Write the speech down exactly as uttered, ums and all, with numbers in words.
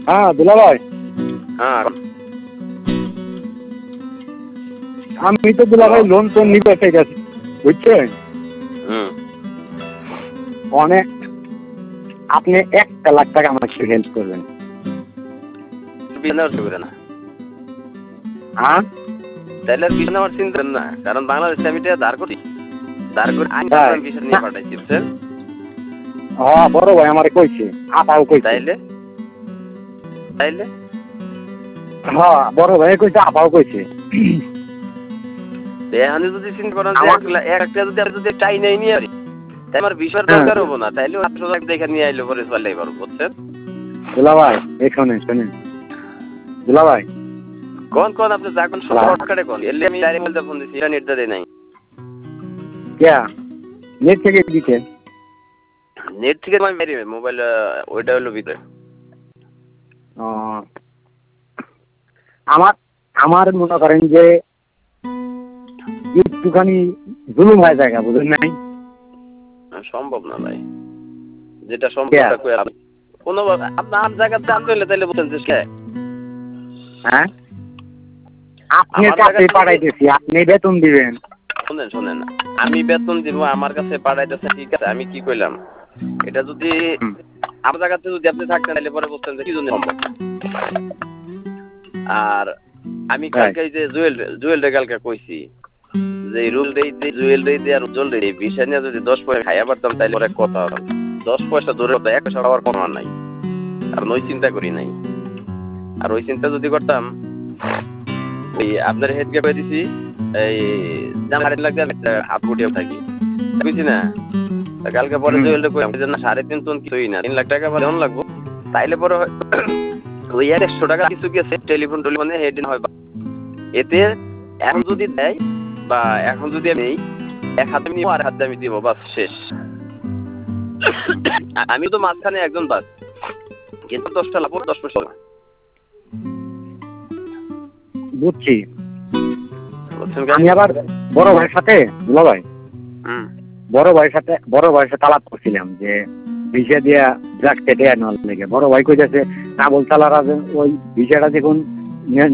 হ্যাঁ দুলা ভাই। হ্যাঁ আমি তো দুলা ভাই লোন টোন নিতে চাইছি বুঝছেন। হুম অনেক আপনি একটা লাখ টাকা আমাকে একটু হেল্প করবেন। না হ্যাঁ তাহলে আর পিছনে আমার চিন্তা না, কারণ বাংলাদেশে আমি এটা ধার করি, ধার করে আমি বিষয় নিয়ে পাঠাইছি বুঝছেন। হ্যাঁ বড় ভাই আমারে কইছে, আপাও কইছে। তাইলে তাইলে হ্যাঁ বড় ভাই কইছে, আপাও কইছে। আমি যদি চিন্তা করেন যে এক একটা যদি আমি যদি চাই নাই নিয়ে আসি, তাই আমার বিষয়ের দরকার হবো না, তাইলে আটশো লাখ দেখে নিয়ে আইলে পরে চলে পারবো বুঝছেন। দুলা ভাই এই শোনেন শোনেন দুলা ভাই কোন কোন আপনি যাবেন শর্টকাটে কোন এলে আমি ডাইরেক্ট বলতে ফোন দিছি, এটা নেট দেয় নাই। কেয়া নেট থেকে দিতে? নেট থেকে আমি মেরি মোবাইল ওইটা হলো ভিতরে। ও আমার আমার মনে করেন যে একটুখানি জুলুম হয় জায়গা বুঝেন নাই। সম্ভব না ভাই, যেটা সম্ভব কোনো আপনার জায়গাতে আনতে হলে তাহলে বলছেন যে হ্যাঁ আপনি কাছে পাঠাইতেছি, আপনি বেতন দিবেন। শোনেন শোনেন আমি বেতন দিব, আমার কাছে পাঠাইতেছে ঠিক আছে, আমি কি কইলাম এটা যদি আমার জায়গাতে যদি আপনি থাকতেন তাহলে পরে বলতেন যে কি জন্য সম্ভব। আর আমি কালকে যে জুয়েল জুয়েল রে কালকে কইছি যে রুল দেই জুয়েল দেই আর উজ্জ্বল দেই এই বিষয় নিয়ে যদি দশ পয়সা খাইয়া পারতাম তাহলে পরে কথা দশ পয়সা দূরে হতো, এক পয়সা খাওয়ার কোনো নাই, আর ওই চিন্তা করি নাই। আর ওই চিন্তা যদি করতাম ওই আপনার হেডকে পেয়ে দিছি এই জামার লাগবে হাত গুটিয়ে থাকি বুঝছি না। কালকে পরে জুয়েল রে না সাড়ে তিন টন কিছুই না, তিন লাখ টাকা পরে অন লাগবো, তাইলে পরে ওই একশো টাকা কিছু গেছে টেলিফোন টেলিফোনে হেডিন হয়। এতে এখন যদি দেয় বা এখন যদি আমি এক হাতে নিব আর হাতে আমি দিব বাস শেষ। আমি তো মাঝখানে একজন বাস, কিন্তু দশটা লাভ দশ পয়সা বুঝছি। আমি আবার বড় ভাইয়ের সাথে দুলা ভাই বড় ভাইয়ের সাথে বড় ভাইয়ের সাথে আলাপ করছিলাম যে ভিসা দিয়া ড্রাগ কেটে নেওয়ার লেগে। বড় ভাই কইতেছে কাবুল চালারা ওই ভিসাটা দেখুন